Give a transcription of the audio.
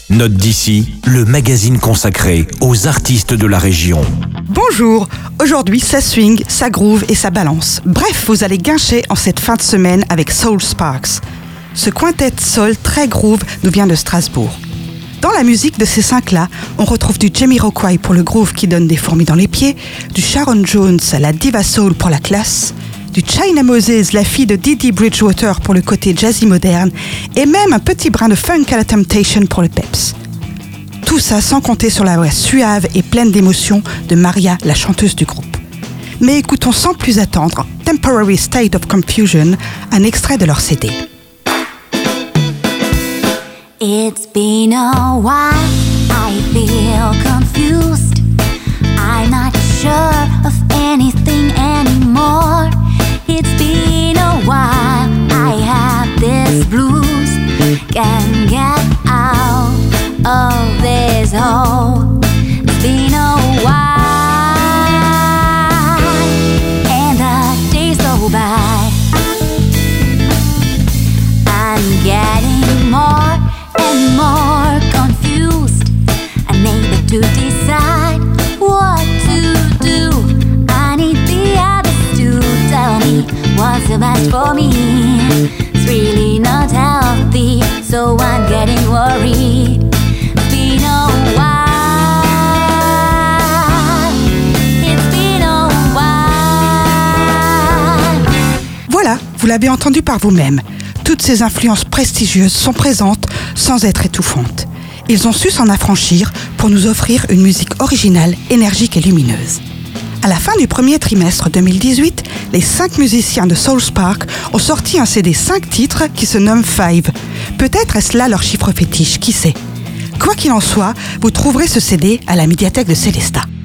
Note d'ici, le magazine consacré aux artistes de la région. Bonjour, aujourd'hui ça swing, ça groove et ça balance. Bref, vous allez guincher en cette fin de semaine avec Soul Sparks. Ce quintet soul très groove nous vient de Strasbourg. Dans la musique de ces cinq-là, on retrouve du Jamiroquai pour le groove qui donne des fourmis dans les pieds, du Sharon Jones, la diva soul pour la classe, du China Moses, la fille de Didi Bridgewater pour le côté jazzy moderne, et même un petit brin de funk à la Temptation pour le peps. Tout ça sans compter sur la voix suave et pleine d'émotion de Maria, la chanteuse du groupe. Mais écoutons sans plus attendre Temporary State of Confusion, un extrait de leur CD. It's been a while, I feel confused. I'm not sure of anything anymore. It's been a while, I have this blues. Can't get out of this hole. It's been a while, and the days go by. I'm getting more and more confused, unable to decide what to do. I need the others to tell me what's the best for me. It's really not healthy, so I'm getting worried. It's been a while, it's been a while. Voilà, vous l'avez entendu par vous-même. Toutes ces influences prestigieuses sont présentes sans être étouffantes. Ils ont su s'en affranchir pour nous offrir une musique originale, énergique et lumineuse. À la fin du premier trimestre 2018, les 5 musiciens de Soul Sparks ont sorti un CD 5 titres qui se nomme Five. Peut-être est-ce là leur chiffre fétiche, qui sait. Quoi qu'il en soit, vous trouverez ce CD à la médiathèque de Célestat.